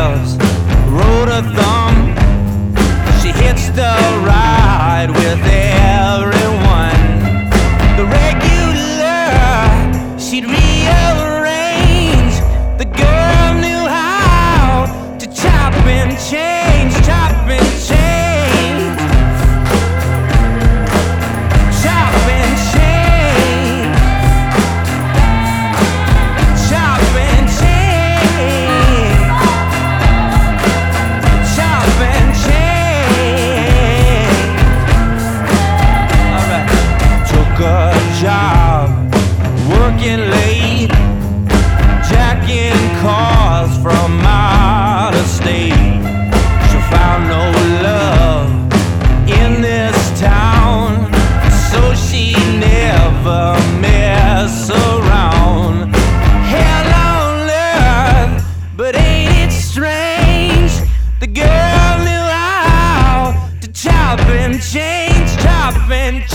gives, wrote a thumb. She hits the ride with everyone. The regular, she'd rearrange. The girl knew how to chop and change, chop and change, chop and change, chop and change, chop and change. Alright, took a job, working late, jacking cars from out of state. She found no love in this town, so she never mess around. Hell on earth, but ain't it strange? The girl knew how to chop and change, chop and change.